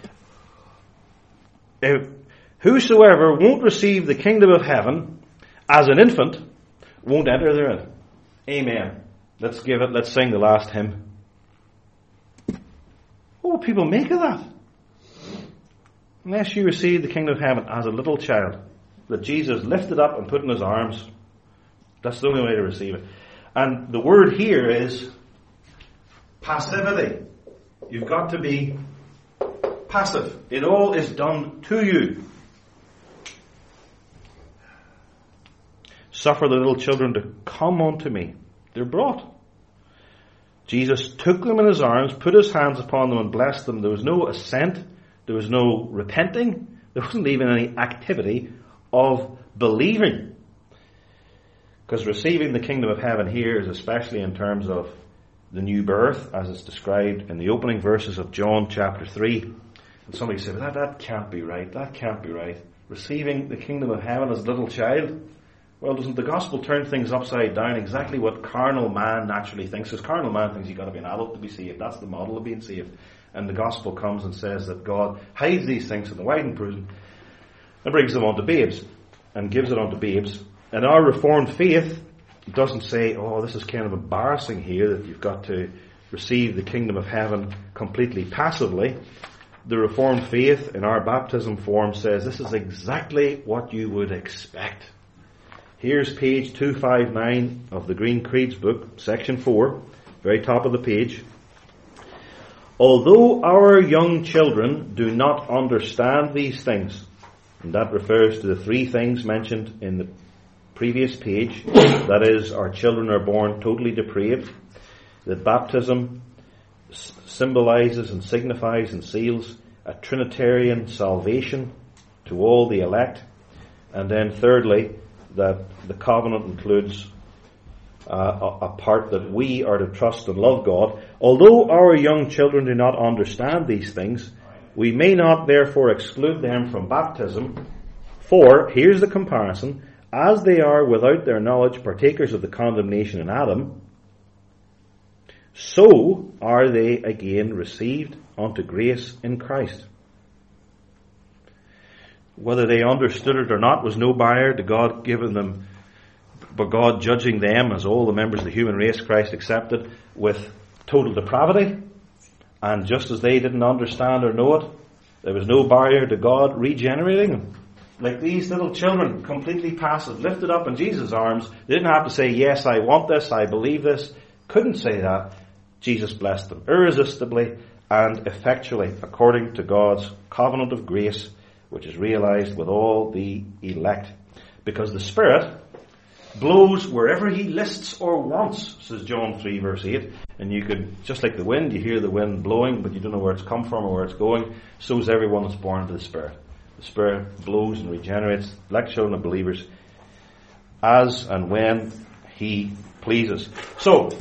If whosoever won't receive the kingdom of heaven as an infant won't enter therein. Amen. Let's give it, let's sing the last hymn. What will people make of that? Unless you receive the kingdom of heaven as a little child that Jesus lifted up and put in his arms, that's the only way to receive it. And the word here is passivity. You've got to be passive. It all is done to you. Suffer the little children to come unto me. They're brought. Jesus took them in his arms, put his hands upon them and blessed them. There was no assent. There was no repenting. There wasn't even any activity of believing. Because receiving the kingdom of heaven here is especially in terms of the new birth, as it's described in the opening verses of John chapter three. And somebody said, that, that can't be right. That can't be right. Receiving the kingdom of heaven as a little child. Well, doesn't the gospel turn things upside down? Exactly what carnal man naturally thinks. Because carnal man thinks you've got to be an adult to be saved. That's the model of being saved. And the gospel comes and says that God hides these things in the wide and prison and brings them unto babes and gives it unto babes. And our Reformed faith doesn't say, oh, this is kind of embarrassing here that you've got to receive the kingdom of heaven completely passively. The Reformed faith in our baptism form says this is exactly what you would expect. Here's page two fifty-nine of the Green Creeds book, section four, very top of the page. Although our young children do not understand these things, and that refers to the three things mentioned in the previous page, that is, our children are born totally depraved, that baptism s- symbolizes and signifies and seals a Trinitarian salvation to all the elect, and then thirdly, that the covenant includes uh, a, a part that we are to trust and love God. Although our young children do not understand these things, we may not therefore exclude them from baptism, for, here's the comparison, as they are without their knowledge partakers of the condemnation in Adam, so are they again received unto grace in Christ. Whether they understood it or not was no barrier to God giving them, but God judging them as all the members of the human race Christ accepted with total depravity. And just as they didn't understand or know it, there was no barrier to God regenerating them. Like these little children, completely passive, lifted up in Jesus' arms. They didn't have to say, yes, I want this, I believe this. Couldn't say that. Jesus blessed them irresistibly and effectually according to God's covenant of grace, which is realized with all the elect. Because the Spirit blows wherever he lists or wants, says John three verse eight. And you could, just like the wind, you hear the wind blowing, but you don't know where it's come from or where it's going. So is everyone that's born to the Spirit. The Spirit blows and regenerates elect children of believers as and when he pleases. So,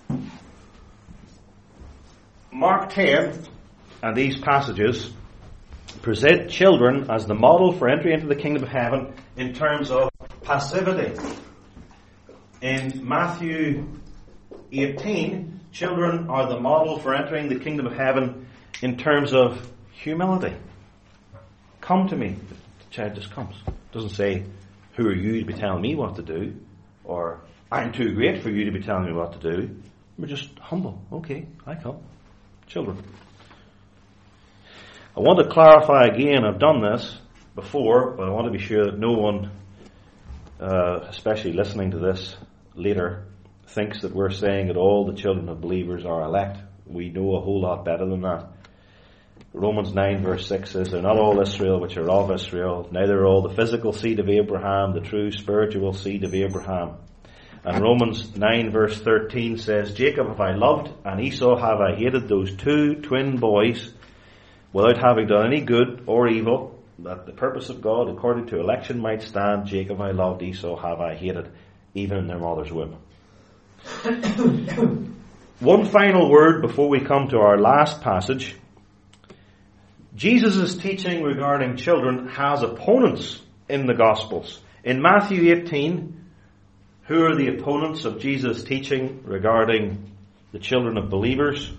Mark ten and these passages present children as the model for entry into the kingdom of heaven in terms of passivity. In Matthew eighteen, children are the model for entering the kingdom of heaven in terms of humility. Come to me. The child just comes. Doesn't say, who are you to be telling me what to do? Or, I'm too great for you to be telling me what to do. We're just humble. Okay, I come. Children. I want to clarify again, I've done this before, but I want to be sure that no one, uh, especially listening to this later, thinks that we're saying that all the children of believers are elect. We know a whole lot better than that. Romans nine verse six says, they're not all Israel which are of Israel, neither are all the physical seed of Abraham, the true spiritual seed of Abraham. And Romans nine verse thirteen says, Jacob have I loved, and Esau have I hated, those two twin boys, without having done any good or evil, that the purpose of God according to election might stand. Jacob I loved, Esau have I hated, even in their mother's womb. One final word before we come to our last passage. Jesus' teaching regarding children has opponents in the Gospels. In Matthew eighteen, who are the opponents of Jesus' teaching regarding the children of believers?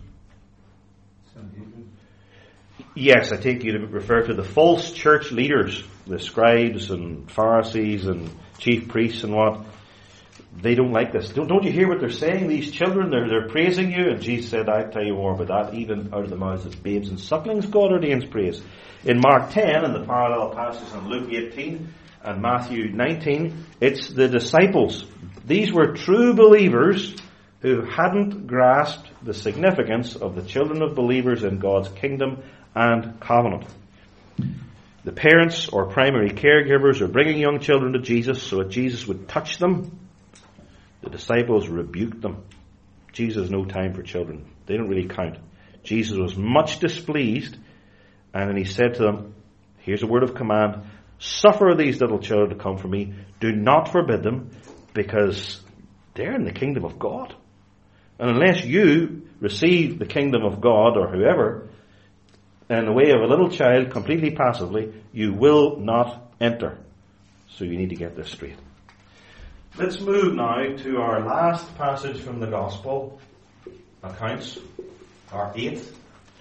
Yes, I take you to refer to the false church leaders, the scribes and Pharisees and chief priests and what. They don't like this. Don't, don't you hear what they're saying? These children, they're, they're praising you. And Jesus said, I'll tell you more about that. Even out of the mouths of babes and sucklings, God ordains praise. In Mark ten, and the parallel passages in Luke eighteen and Matthew nineteen, it's the disciples. These were true believers who hadn't grasped the significance of the children of believers in God's kingdom and covenant. The parents or primary caregivers are bringing young children to Jesus so that Jesus would touch them. The disciples rebuked them. Jesus has no time for children. They don't really count. Jesus was much displeased, and then he said to them, here's a word of command, suffer these little children to come from me. Do not forbid them, because they're in the kingdom of God. And unless you receive the kingdom of God, or whoever, in the way of a little child, completely passively, you will not enter. So you need to get this straight. Let's move now to our last passage from the Gospel accounts, our eighth.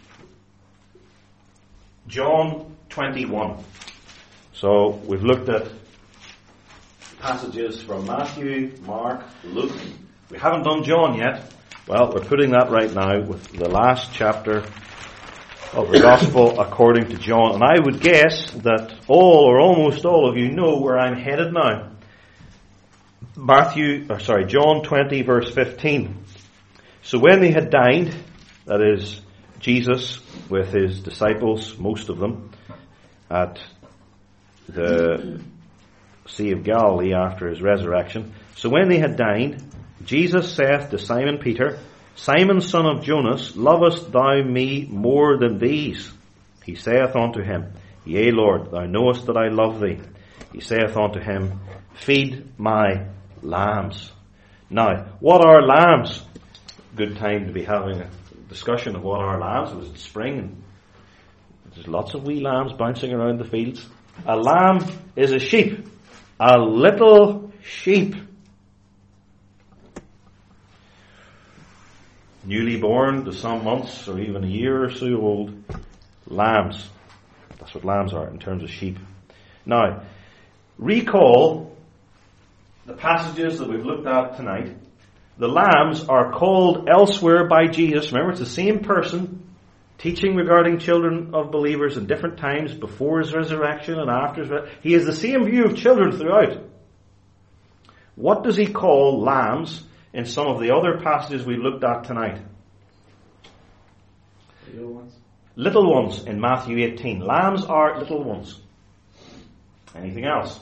John twenty-one. So we've looked at passages from Matthew, Mark, Luke. We haven't done John yet. Well, we're putting that right now with the last chapter of the Gospel according to John. And I would guess that all or almost all of you know where I'm headed now. Matthew, or sorry, John twenty verse fifteen. So when they had dined, that is Jesus with his disciples, most of them, at the Sea of Galilee after his resurrection. So when they had dined, Jesus saith to Simon Peter, Simon son of Jonas, lovest thou me more than these? He saith unto him, Yea, Lord, thou knowest that I love thee. He saith unto him, Feed my lambs. Now, what are lambs? Good time to be having a discussion of what are lambs. It was spring and there's lots of wee lambs bouncing around the fields. A lamb is a sheep. A little sheep. Newly born to some months or even a year or so old. Lambs. That's what lambs are in terms of sheep. Now, recall the passages that we've looked at tonight. The lambs are called elsewhere by Jesus. Remember, it's the same person teaching regarding children of believers in different times before his resurrection and after his resurrection. He has the same view of children throughout. What does he call lambs in some of the other passages we looked at tonight? Little ones. Little ones in Matthew eighteen. Lambs are little ones. Anything else?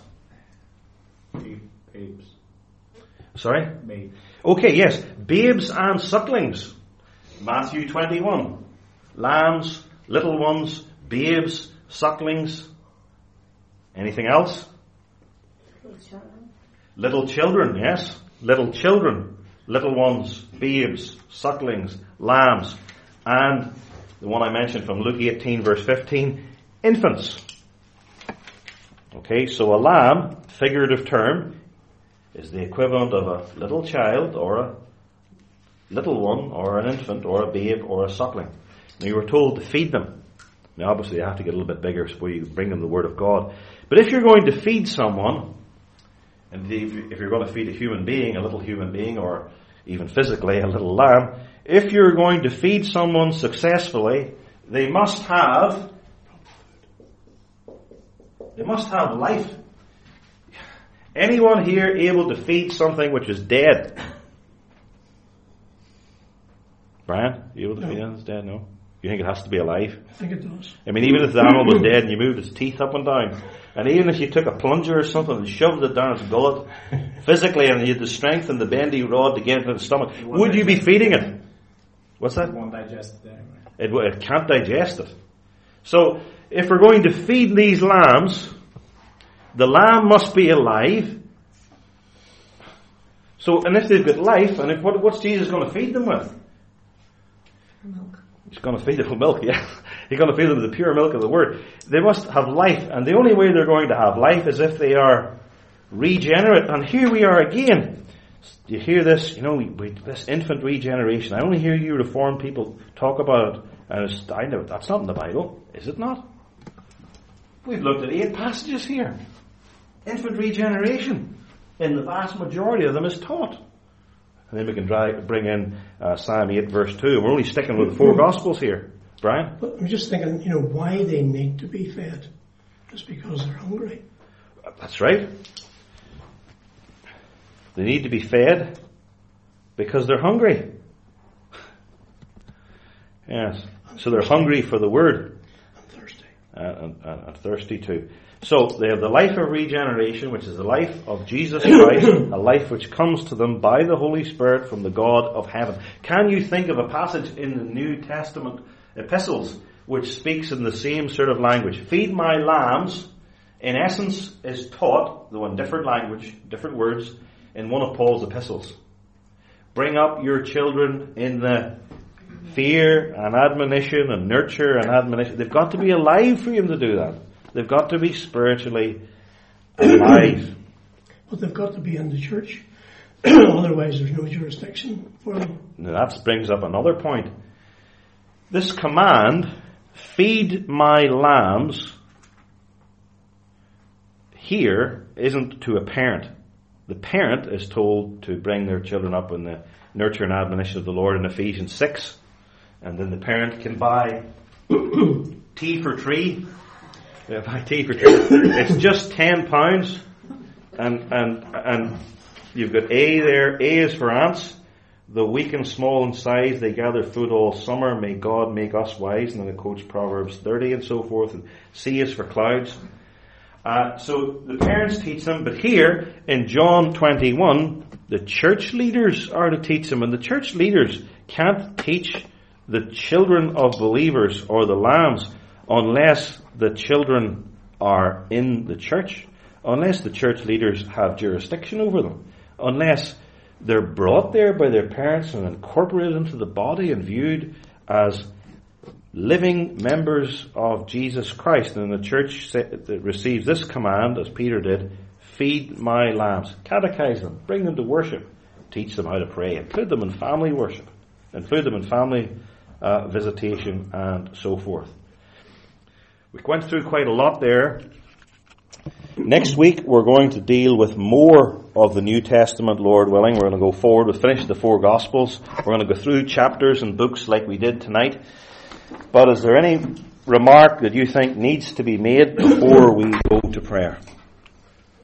Babes. Sorry? Babes. Okay, yes. Babes and sucklings. Matthew twenty-one. Lambs, little ones, babes, sucklings. Anything else? Little children. Little children, yes. Little children. Little ones, babes, sucklings, lambs. And the one I mentioned from Luke eighteen verse fifteen, infants. Okay, so a lamb, figurative term, is the equivalent of a little child or a little one or an infant or a babe or a suckling. Now you were told to feed them. Now obviously you have to get a little bit bigger before you bring them the Word of God. But if you're going to feed someone, and if you're going to feed a human being, a little human being, or even physically a little lamb, if you're going to feed someone successfully, they must have they must have life. Anyone here able to feed something which is dead? Brian, you able to No. feed anything that's dead? No? You think it has to be alive? I think it does. I mean, even if the animal was dead and you moved its teeth up and down, and even if you took a plunger or something and shoved it down its gullet, physically, and you had the strength and the bendy rod to get it in the stomach, would you be feeding it? What's that? It won't digest it anyway. It, it can't digest it. So, if we're going to feed these lambs, the lamb must be alive. So, and if they've got life, and if what, what's Jesus going to feed them with? Milk. He's going to feed them with milk, yeah. He's going to feed them with the pure milk of the Word. They must have life, and the only way they're going to have life is if they are regenerate. And here we are again. You hear this, you know, we, we, this infant regeneration. I only hear you Reformed people talk about it, and it's, I know that's not in the Bible, is it not? We've looked at eight passages here. Infant regeneration, in the vast majority of them, is taught. And then we can dry, bring in uh, Psalm eight verse two. We're only sticking with the four Gospels here. Brian? But I'm just thinking, you know, why they need to be fed is because they're hungry. That's right. They need to be fed because they're hungry. Yes. So they're hungry for the Word. And thirsty. Uh, and, and, and thirsty too. So they have the life of regeneration, which is the life of Jesus Christ, a life which comes to them by the Holy Spirit from the God of heaven. Can you think of a passage in the New Testament epistles which speaks in the same sort of language? Feed my lambs, in essence, is taught, though in different language, different words, in one of Paul's epistles. Bring up your children in the fear and admonition and nurture and admonition. They've got to be alive for him to do that. They've got to be spiritually alive. But they've got to be in the church. Otherwise there's no jurisdiction for them. Now that brings up another point. This command, feed my lambs, here isn't to a parent. The parent is told to bring their children up in the nurture and admonition of the Lord in Ephesians six. And then the parent can buy tea for tree. Yeah, buy tea for tree. It's just ten pounds. And, and, and you've got A there. A is for ants. Though weak and small in size, they gather food all summer. May God make us wise. And then it quotes Proverbs thirty and so forth. And C is for clouds. Uh, so the parents teach them, but here in John twenty-one, the church leaders are to teach them, and the church leaders can't teach the children of believers or the lambs unless the children are in the church, unless the church leaders have jurisdiction over them, unless they're brought there by their parents and incorporated into the body and viewed as living members of Jesus Christ. And the church that receives this command, as Peter did, feed my lambs, catechize them, bring them to worship, teach them how to pray, include them in family worship, include them in family uh, visitation and so forth. We went through quite a lot there. Next week we're going to deal with more of the New Testament, Lord willing. We're going to go forward. We'll finish the four Gospels. We're going to go through chapters and books like we did tonight. But is there any remark that you think needs to be made before we go to prayer?